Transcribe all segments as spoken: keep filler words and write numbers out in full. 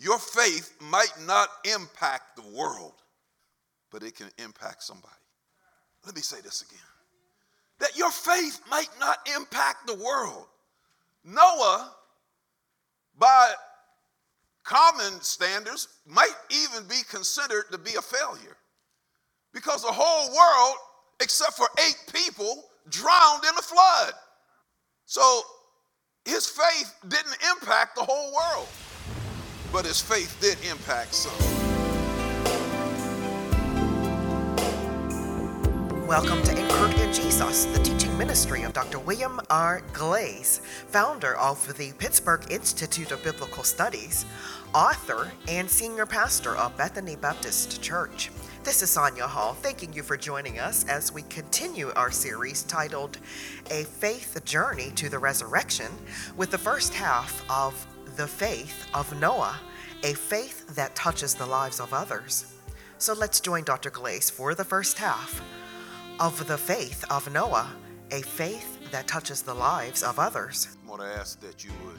Your faith might not impact the world, but it can impact somebody. Let me say this again. That your faith might not impact the world. Noah, by common standards, might even be considered to be a failure because the whole world, except for eight people, drowned in the flood. So his faith didn't impact the whole world, but his faith did impact some. Welcome to Encouraging Jesus, the teaching ministry of Doctor William R. Glaze, founder of the Pittsburgh Institute of Biblical Studies, author, and senior pastor of Bethany Baptist Church. This is Sonia Hall, thanking you for joining us as we continue our series titled A Faith Journey to the Resurrection, with the first half of The Faith of Noah, a faith that touches the lives of others. So let's join Doctor Glaze for the first half of The Faith of Noah, a faith that touches the lives of others. I want to ask that you would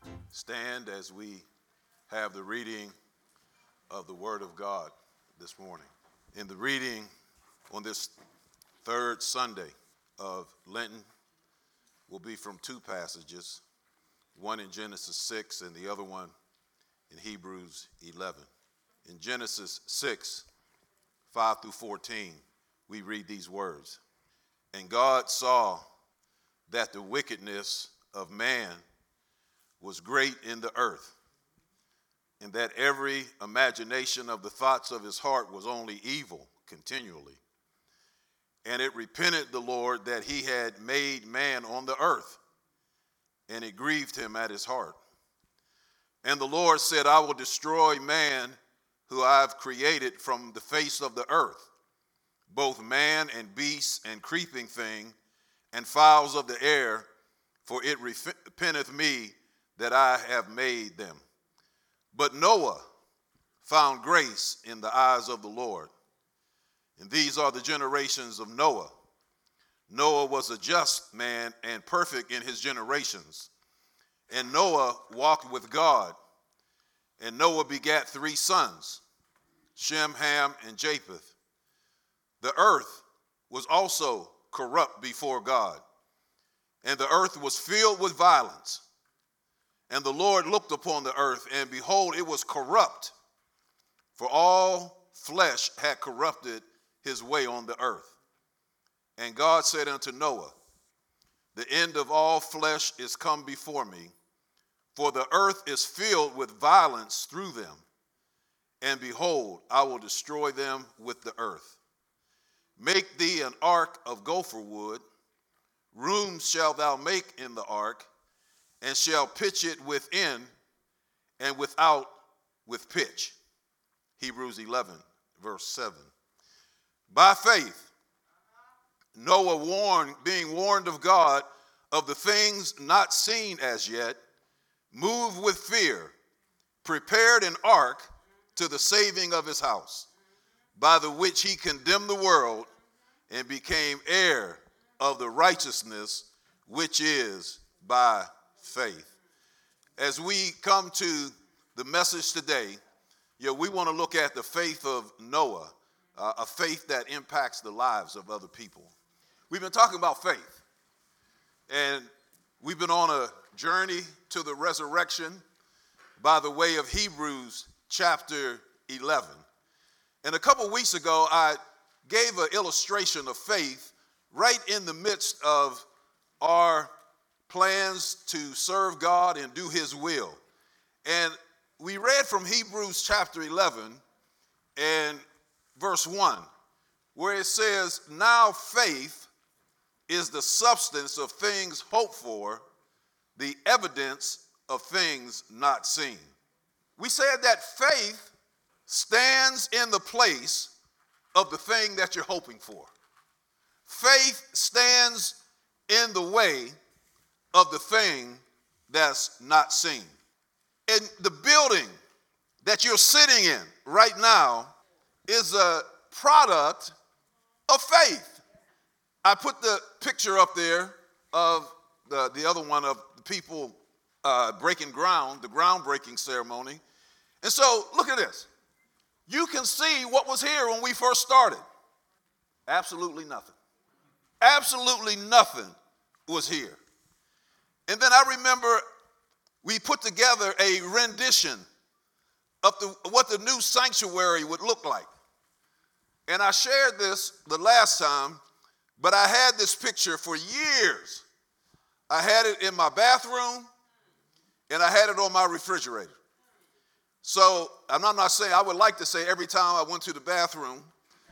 stand as we have the reading of the Word of God this morning. In the reading on this third Sunday of Lenten will be from two passages, one in Genesis six and the other one in Hebrews eleven. In Genesis six, five through fourteen, we read these words. And God saw that the wickedness of man was great in the earth, and that every imagination of the thoughts of his heart was only evil continually. And it repented the Lord that he had made man on the earth, and it grieved him at his heart. And the Lord said, I will destroy man who I have created from the face of the earth, both man and beast and creeping thing and fowls of the air, for it repenteth me that I have made them. But Noah found grace in the eyes of the Lord. And these are the generations of Noah. Noah was a just man and perfect in his generations. And Noah walked with God. And Noah begat three sons, Shem, Ham, and Japheth. The earth was also corrupt before God, and the earth was filled with violence. And the Lord looked upon the earth, and behold, it was corrupt, for all flesh had corrupted his way on the earth. And God said unto Noah, the end of all flesh is come before me, for the earth is filled with violence through them. And behold, I will destroy them with the earth. Make thee an ark of gopher wood. Rooms shalt thou make in the ark, and shall pitch it within and without with pitch. Hebrews eleven, verse seven. By faith, Noah warned, being warned of God of the things not seen as yet, moved with fear, prepared an ark to the saving of his house, by the which he condemned the world and became heir of the righteousness which is by faith. As we come to the message today, you know, we want to look at the faith of Noah, uh, a faith that impacts the lives of other people. We've been talking about faith, and we've been on a journey to the resurrection by the way of Hebrews chapter eleven. And a couple weeks ago, I gave an illustration of faith right in the midst of our plans to serve God and do his will. And we read from Hebrews chapter eleven and verse one, where it says, now faith is the substance of things hoped for, the evidence of things not seen. We said that faith stands in the place of the thing that you're hoping for. Faith stands in the way of the thing that's not seen. And the building that you're sitting in right now is a product of faith. I put the picture up there of the, the other one of the people uh, breaking ground, the groundbreaking ceremony. And so look at this. You can see what was here when we first started. Absolutely nothing. Absolutely nothing was here. And then I remember we put together a rendition of the, what the new sanctuary would look like. And I shared this the last time, but I had this picture for years. I had it in my bathroom, and I had it on my refrigerator. So I'm not, I'm not saying, I would like to say every time I went to the bathroom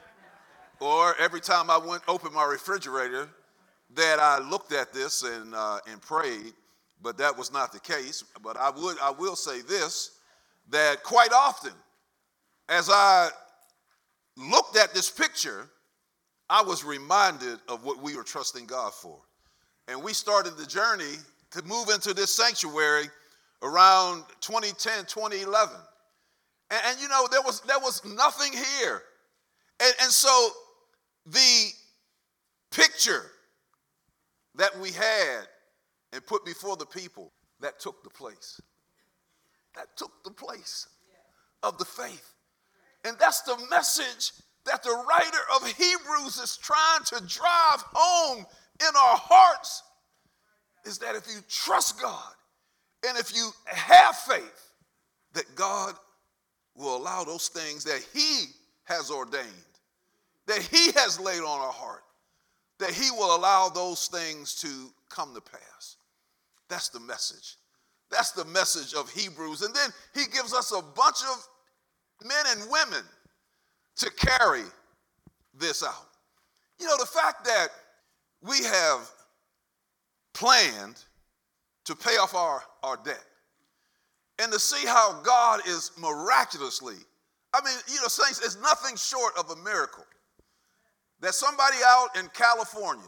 or every time I went open my refrigerator that I looked at this and uh, and prayed, but that was not the case. But I would I will say this, that quite often as I looked at this picture, I was reminded of what we were trusting God for. And we started the journey to move into this sanctuary around twenty ten, twenty eleven. And, and you know, there was there was nothing here. And, and so the picture that we had and put before the people, that took the place. That took the place of the faith. And that's the message that the writer of Hebrews is trying to drive home in our hearts, is that if you trust God and if you have faith, that God will allow those things that he has ordained, that he has laid on our heart, that he will allow those things to come to pass. That's the message. That's the message of Hebrews. And then he gives us a bunch of men and women to carry this out. You know, the fact that we have planned to pay off our, our debt and to see how God is miraculously, I mean, you know, saints, it's nothing short of a miracle that somebody out in California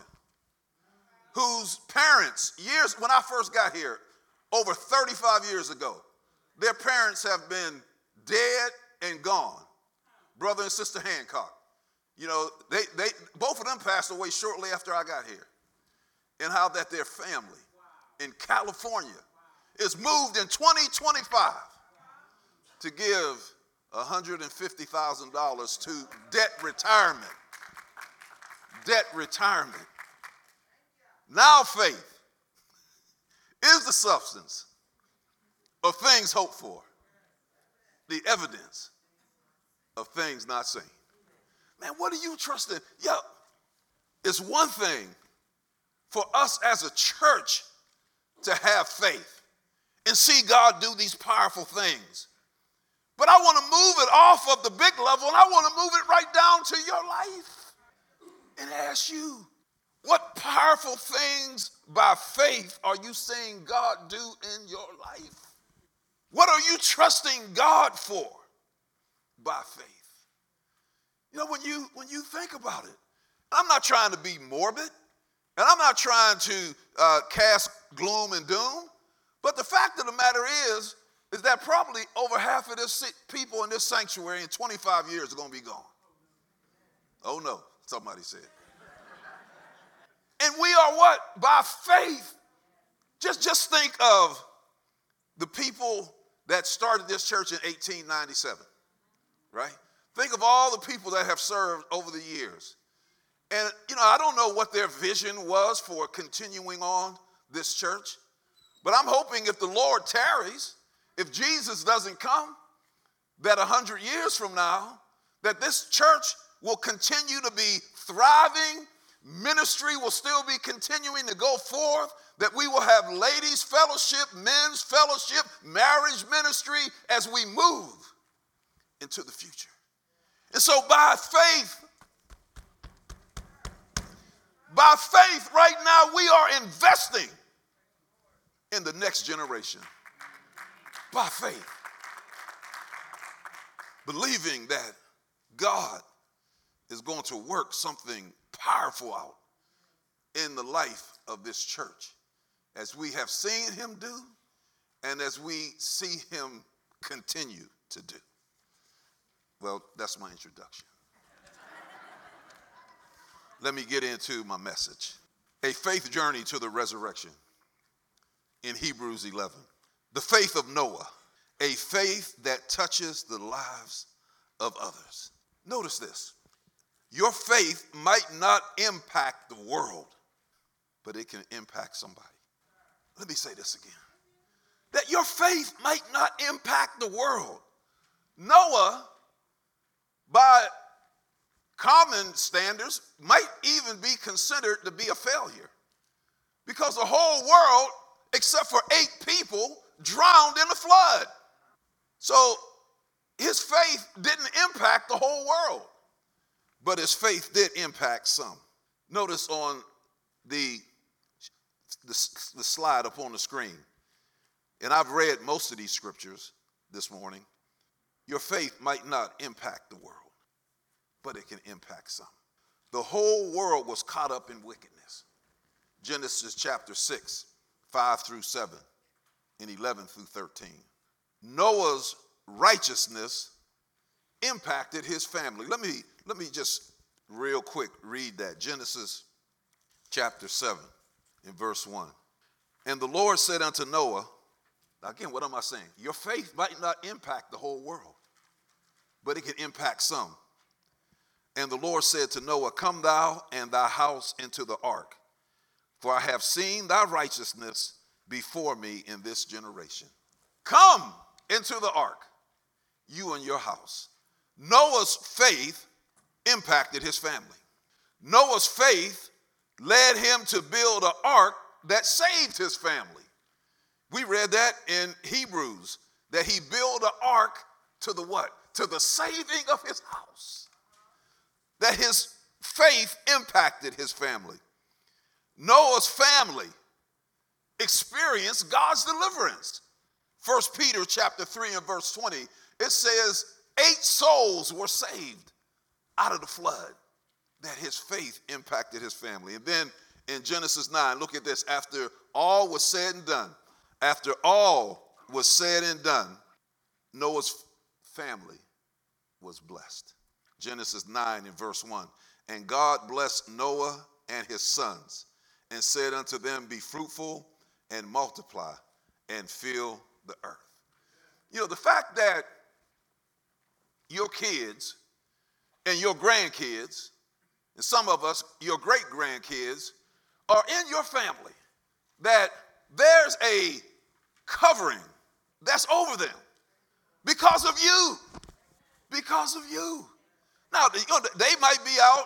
whose parents, years, when I first got here, over thirty-five years ago, their parents have been dead and gone. Brother and Sister Hancock. You know, they, they both of them passed away shortly after I got here. And how that their family in California is moved in twenty twenty-five to give one hundred fifty thousand dollars to debt retirement. Debt retirement. Now faith is the substance of things hoped for, the evidence of things not seen. Man, what are you trusting? Yeah, it's one thing for us as a church to have faith and see God do these powerful things. But I want to move it off of the big level, and I want to move it right down to your life and ask you, what powerful things by faith are you seeing God do in your life? What are you trusting God for by faith? You know, when you when you think about it, I'm not trying to be morbid, and I'm not trying to uh, cast gloom and doom, but the fact of the matter is, is that probably over half of this people in this sanctuary in twenty-five years are going to be gone. Oh no, somebody said. And we are what? By faith. Just, just think of the people that started this church in eighteen ninety-seven, right? Think of all the people that have served over the years. And, you know, I don't know what their vision was for continuing on this church, but I'm hoping if the Lord tarries, if Jesus doesn't come, that one hundred years from now, that this church will continue to be thriving, ministry will still be continuing to go forth, that we will have ladies' fellowship, men's fellowship, marriage ministry as we move into the future. And so by faith, by faith right now we are investing in the next generation. By faith. Believing that God is going to work something powerful out in the life of this church, as we have seen him do and as we see him continue to do. Well, that's my introduction. Let me get into my message. A faith journey to the resurrection in Hebrews eleven. The faith of Noah. a faith that touches the lives of others. Notice this. Your faith might not impact the world, but it can impact somebody. Let me say this again. That your faith might not impact the world. Noah, by common standards, might even be considered to be a failure because the whole world, except for eight people, drowned in the flood. So his faith didn't impact the whole world, but his faith did impact some. Notice on the, the, the slide up on the screen, and I've read most of these scriptures this morning. Your faith might not impact the world, but it can impact some. The whole world was caught up in wickedness. Genesis chapter six, five through seven, and eleven through thirteen. Noah's righteousness impacted his family. Let me, let me just real quick read that. Genesis chapter seven, in verse one. And the Lord said unto Noah, again, what am I saying? Your faith might not impact the whole world, but it can impact some. And the Lord said to Noah, come thou and thy house into the ark, for I have seen thy righteousness before me in this generation. Come into the ark, you and your house. Noah's faith impacted his family. Noah's faith led him to build an ark that saved his family. We read that in Hebrews, that he built an ark to the what? To the saving of his house. That his faith impacted his family. Noah's family experienced God's deliverance. First Peter chapter three and verse twenty, it says eight souls were saved out of the flood. That his faith impacted his family. And then in Genesis nine, look at this. After all was said and done, after all was said and done, Noah's family was blessed. Genesis nine and verse one. And God blessed Noah and his sons and said unto them, be fruitful and multiply and fill the earth. You know, the fact that your kids and your grandkids, and some of us, your great-grandkids, are in your family, that there's a covering that's over them because of you. Because of you. Now, you know, they might be out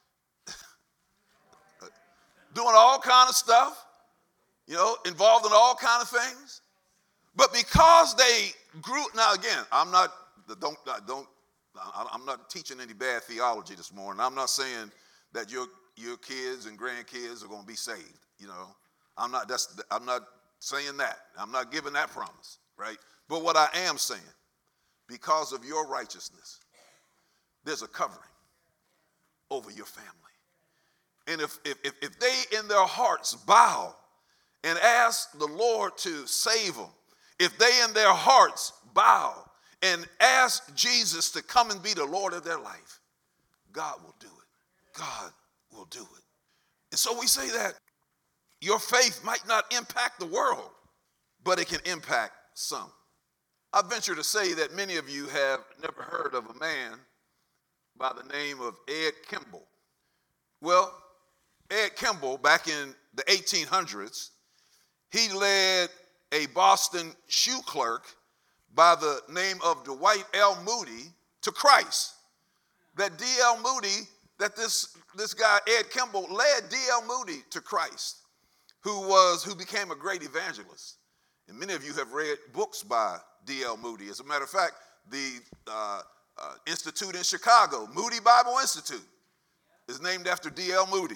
doing all kind of stuff, you know, involved in all kind of things. But because they grew, now again, I'm not, don't, don't, I'm not teaching any bad theology this morning. I'm not saying that your your kids and grandkids are going to be saved. You know, I'm not. That's. I'm not saying that. I'm not giving that promise, right? But what I am saying, because of your righteousness, there's a covering over your family. And if if if, if they in their hearts bow and ask the Lord to save them, if they in their hearts bow and ask Jesus to come and be the Lord of their life, God will do it. God will do it. And so we say that your faith might not impact the world, but it can impact some. I venture to say that many of you have never heard of a man by the name of Ed Kimball. Well, Ed Kimball, back in the eighteen hundreds, he led a Boston shoe clerk by the name of Dwight L. Moody to Christ. That D L. Moody, that this, this guy, Ed Kimball, led D L. Moody to Christ, who was, who became a great evangelist. And many of you have read books by D L. Moody. As a matter of fact, the uh, uh, institute in Chicago, Moody Bible Institute, is named after D L. Moody.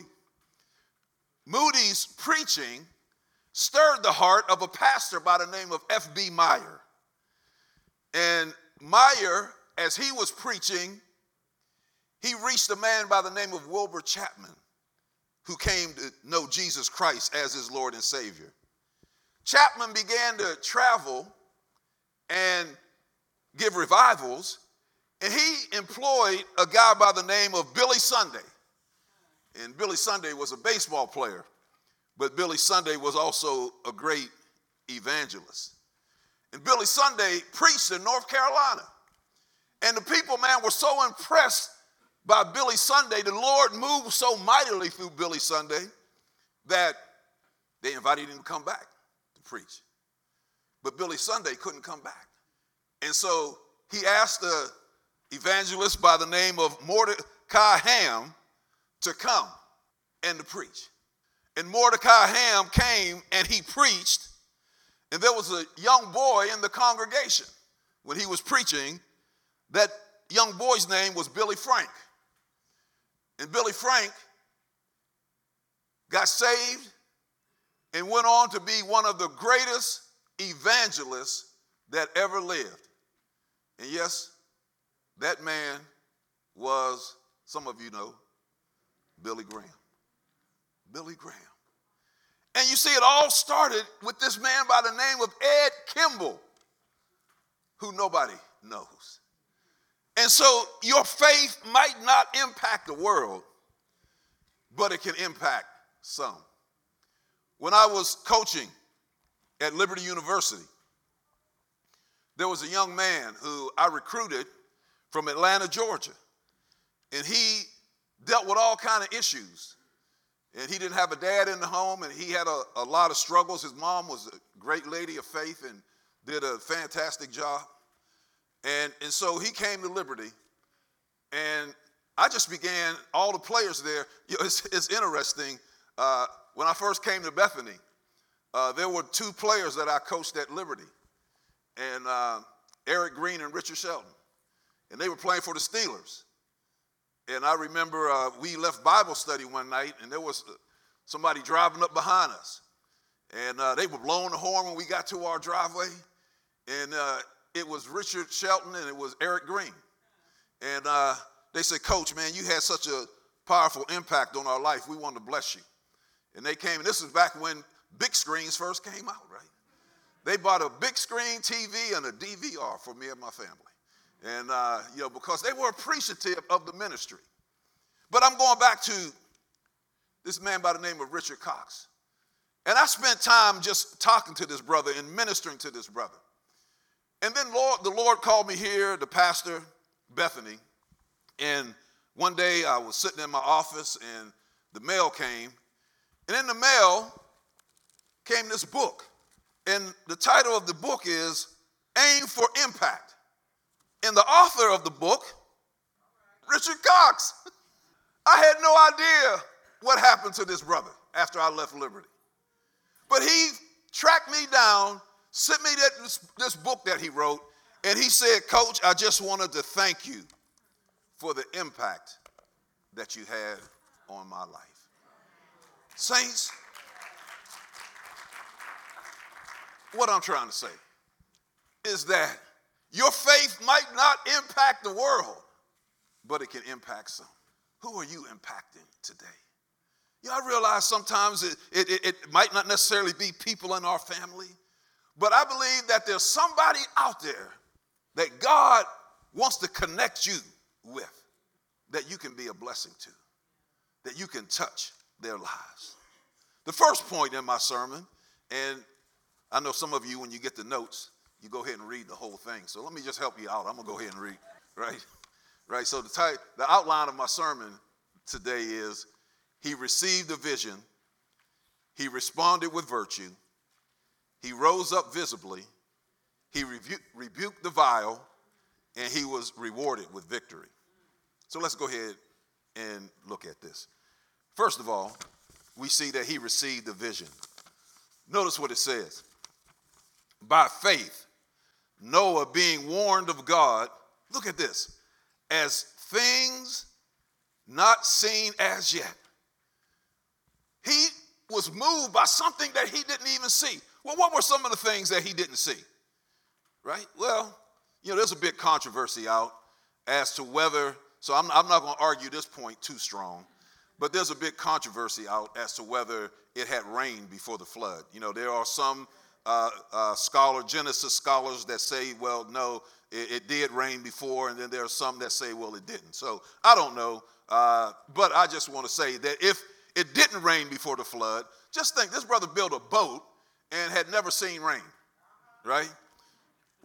Moody's preaching stirred the heart of a pastor by the name of F B Meyer. And Meyer, as he was preaching, he reached a man by the name of Wilbur Chapman, who came to know Jesus Christ as his Lord and Savior. Chapman began to travel and give revivals, and he employed a guy by the name of Billy Sunday. And Billy Sunday was a baseball player, but Billy Sunday was also a great evangelist. And Billy Sunday preached in North Carolina. And the people, man, were so impressed by Billy Sunday. The Lord moved so mightily through Billy Sunday that they invited him to come back to preach. But Billy Sunday couldn't come back. And so he asked the evangelist by the name of Mordecai Ham to come and to preach. And Mordecai Ham came and he preached. And there was a young boy in the congregation when he was preaching. That young boy's name was Billy Frank. And Billy Frank got saved and went on to be one of the greatest evangelists that ever lived. And yes, that man was, some of you know, Billy Graham. Billy Graham. And you see, it all started with this man by the name of Ed Kimball, who nobody knows. And so your faith might not impact the world, but it can impact some. When I was coaching at Liberty University, there was a young man who I recruited from Atlanta, Georgia. And he dealt with all kinds of issues. And he didn't have a dad in the home, and he had a, a lot of struggles. His mom was a great lady of faith and did a fantastic job. And, and so he came to Liberty, and I just began, all the players there, you know, it's, it's interesting. Uh, when I first came to Bethany, uh, there were two players that I coached at Liberty, and uh, Eric Green and Richard Shelton. And they were playing for the Steelers. And I remember uh, we left Bible study one night, and there was somebody driving up behind us. And uh, they were blowing the horn when we got to our driveway. And uh, it was Richard Shelton and it was Eric Green. And uh, they said, "Coach, man, you had such a powerful impact on our life. We want to bless you." And they came, and this was back when big screens first came out, right? They bought a big screen T V and a D V R for me and my family. And, uh, you know, because they were appreciative of the ministry. But I'm going back to this man by the name of Richard Cox. And I spent time just talking to this brother and ministering to this brother. And then Lord, the Lord called me here, the pastor, Bethany. And one day I was sitting in my office and the mail came. And in the mail came this book. And the title of the book is Aim for Impact. And the author of the book, Richard Cox. I had no idea what happened to this brother after I left Liberty. But he tracked me down, sent me that, this, this book that he wrote, and he said, "Coach, I just wanted to thank you for the impact that you had on my life." Saints, what I'm trying to say is that your faith might not impact the world, but it can impact some. Who are you impacting today? You know, I realize sometimes it, it, it, it might not necessarily be people in our family, but I believe that there's somebody out there that God wants to connect you with, that you can be a blessing to, that you can touch their lives. The first point in my sermon, and I know some of you, when you get the notes, you go ahead and read the whole thing. So let me just help you out. I'm going to go ahead and read, right? Right. So the, type, the outline of my sermon today is, he received a vision, he responded with virtue, he rose up visibly, he rebu- rebuked the vile, and he was rewarded with victory. So let's go ahead and look at this. First of all, we see that he received a vision. Notice what it says. By faith, Noah, being warned of God, look at this, as things not seen as yet. He was moved by something that he didn't even see. Well, what were some of the things that he didn't see? Right? Well, you know, there's a big controversy out as to whether, so I'm, I'm not going to argue this point too strong, but there's a big controversy out as to whether it had rained before the flood. You know, there are some uh, uh, scholar, Genesis scholars that say, well, no, it, it did rain before, and then there are some that say, well, it didn't. So I don't know, uh, but I just want to say that if it didn't rain before the flood, just think, this brother built a boat and had never seen rain, right?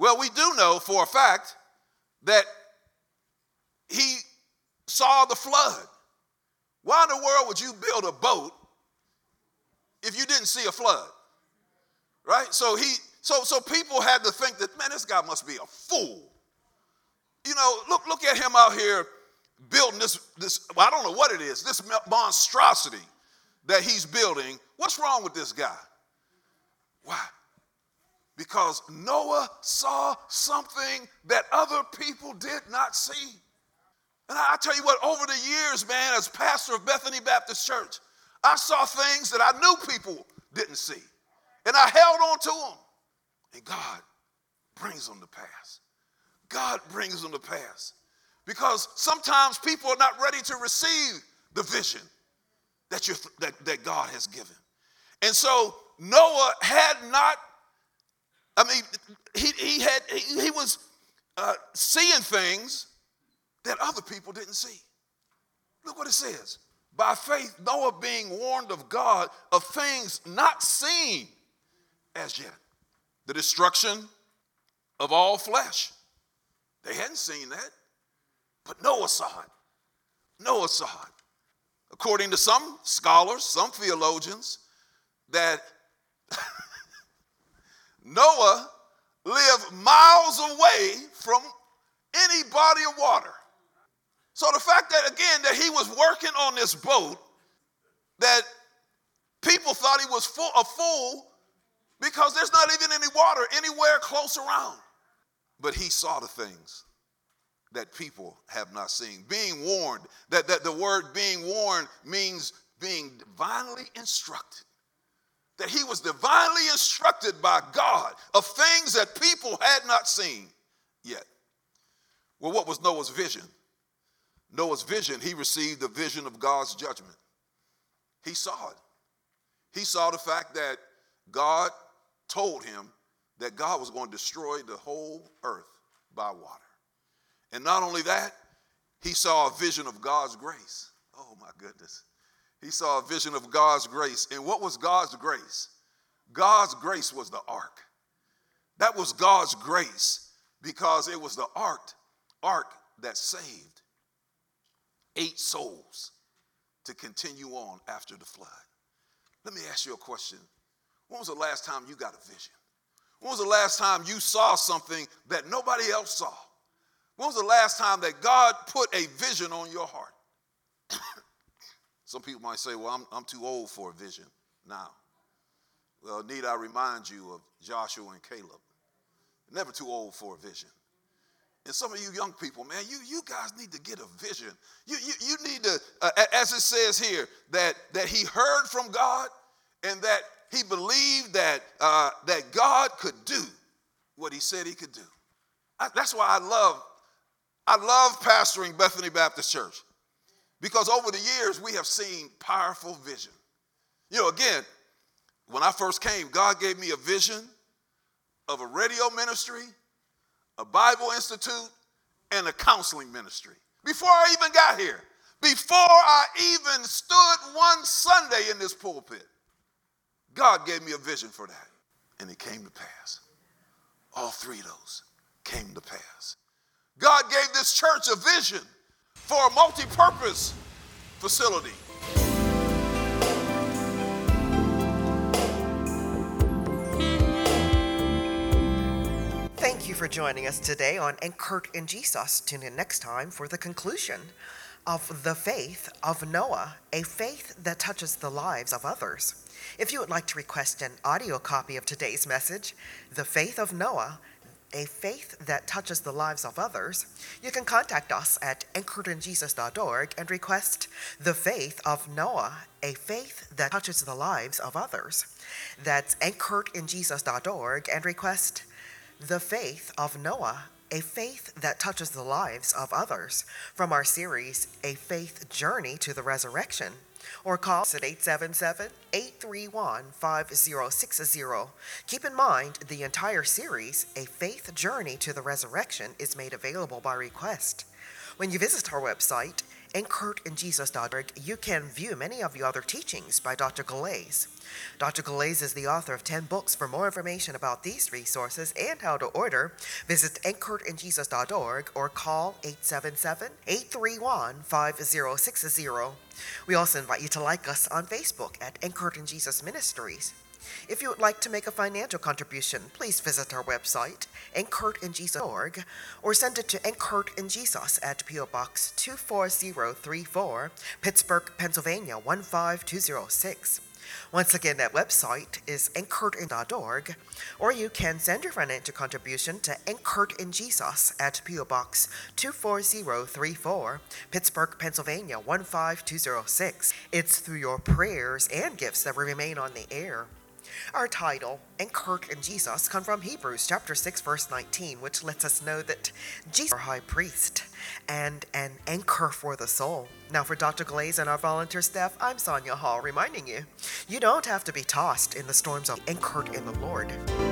Well, we do know for a fact that he saw the flood. Why in the world would you build a boat if you didn't see a flood? Right? So he so so people had to think that, man, this guy must be a fool. You know, look look at him out here building this this well, I don't know what it is, this monstrosity that he's building. What's wrong with this guy? Why? Because Noah saw something that other people did not see. And I tell you what, over the years, man, as pastor of Bethany Baptist Church, I saw things that I knew people didn't see. And I held on to them. And God brings them to pass. God brings them to pass. Because sometimes people are not ready to receive the vision that, you're, that, that God has given. And so Noah had not, I mean, he, he, had, he, he was uh, seeing things that other people didn't see. Look what it says. By faith, Noah being warned of God of things not seen as yet. The destruction of all flesh. They hadn't seen that, but Noah saw it. Noah saw it. According to some scholars, some theologians, that Noah lived miles away from any body of water. So the fact that, again, that he was working on this boat, that people thought he was full, a fool because there's not even any water anywhere close around. But he saw the things that people have not seen. Being warned, that, that the word being warned means being divinely instructed. That he was divinely instructed by God of things that people had not seen yet. Well, what was Noah's vision? Noah's vision, he received the vision of God's judgment. He saw it. He saw the fact that God told him that God was going to destroy the whole earth by water. And not only that, he saw a vision of God's grace. Oh my goodness. He saw a vision of God's grace. And what was God's grace? God's grace was the ark. That was God's grace because it was the ark, ark that saved eight souls to continue on after the flood. Let me ask you a question. When was the last time you got a vision? When was the last time you saw something that nobody else saw? When was the last time that God put a vision on your heart? Some people might say, well, I'm, I'm too old for a vision now. Well, need I remind you of Joshua and Caleb? Never too old for a vision. And some of you young people, man, you, you guys need to get a vision. You, you, you need to, uh, as it says here, that, that he heard from God and that he believed that, uh, that God could do what he said he could do. I, that's why I love, I love pastoring Bethany Baptist Church, because over the years we have seen powerful vision. You know, again, when I first came, God gave me a vision of a radio ministry, a Bible Institute, and a counseling ministry. Before I even got here, before I even stood one Sunday in this pulpit, God gave me a vision for that, and it came to pass. All three of those came to pass. God gave this church a vision for a multi-purpose facility. Thank you for joining us today on Anchored in Jesus. Tune in next time for the conclusion of The Faith of Noah, a faith that touches the lives of others. If you would like to request an audio copy of today's message, The Faith of Noah, a faith that touches the lives of others, you can contact us at anchored in jesus dot org and request The Faith of Noah, a faith that touches the lives of others. That's anchored in jesus dot org and request The Faith of Noah, a faith that touches the lives of others, from our series, A Faith Journey to the Resurrection. Or call us at eight seven seven, eight three one, five zero six zero. Keep in mind, the entire series, A Faith Journey to the Resurrection, is made available by request. When you visit our website, anchored in jesus dot org, you can view many of the other teachings by Doctor Galais. Doctor Galais is the author of ten books. For more information about these resources and how to order, visit anchored in jesus dot org or call eight seven seven, eight three one, five zero six zero. We also invite you to like us on Facebook at Anchored in Jesus Ministries. If you would like to make a financial contribution, please visit our website, anchored in jesus dot org, or send it to Anchored in Jesus at P O Box two four zero three four, Pittsburgh, Pennsylvania one five two zero six. Once again, that website is anchored in dot org, or you can send your financial contribution to Anchored in Jesus at P O Box two four zero three four, Pittsburgh, Pennsylvania one five two zero six. It's through your prayers and gifts that we remain on the air. Our title, Anchored in Jesus, comes from Hebrews chapter six, verse nineteen, which lets us know that Jesus is our high priest and an anchor for the soul. Now for Doctor Galais and our volunteer staff, I'm Sonia Hall, reminding you, you don't have to be tossed in the storms of anchored in the Lord.